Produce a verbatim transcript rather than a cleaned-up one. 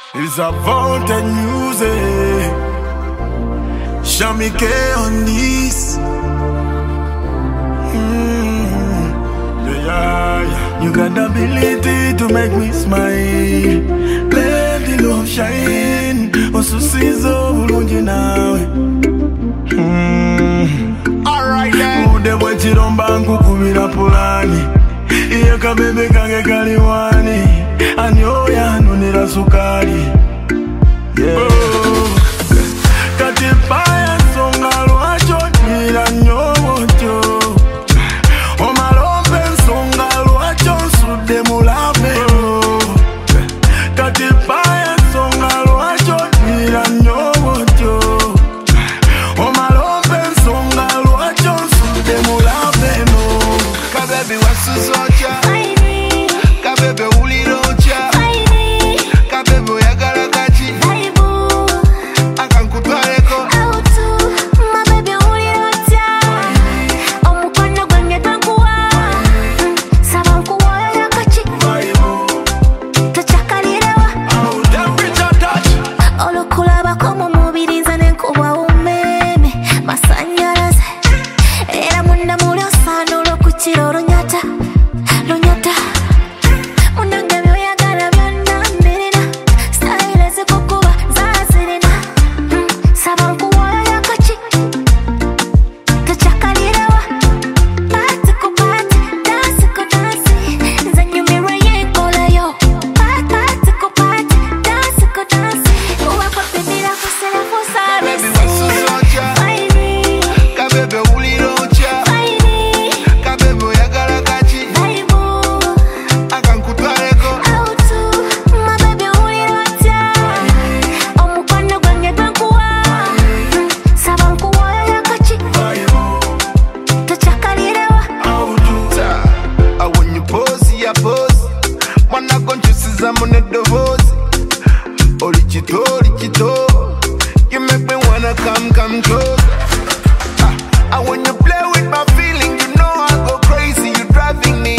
It's a fountain music. Shamike on this. Mm. Yeah, yeah. You got the ability to make me smile. Let the love shine. Osu sizo ulunji nawe. Alright then. Ude wechi romba nkukubira pulani. Iye kabebe kange kaliwani. Anyoya nunira sukari. Yeah. Oh. Katipaya songa lwacho nira nyomocho. Omalombe songa lwacho sude mulabe. Oh. Katipaya songa lwacho nira nyomocho. Omalombe songa lwacho sude mulabe. No. Kabebe wasuzocha. Kabebe ulirocha. Kabebe yagala kachi. Akankutwareko. Olichito, Olichito, you make me wanna come, come close. Ah, and when you play with my feeling, you know I go crazy. You driving me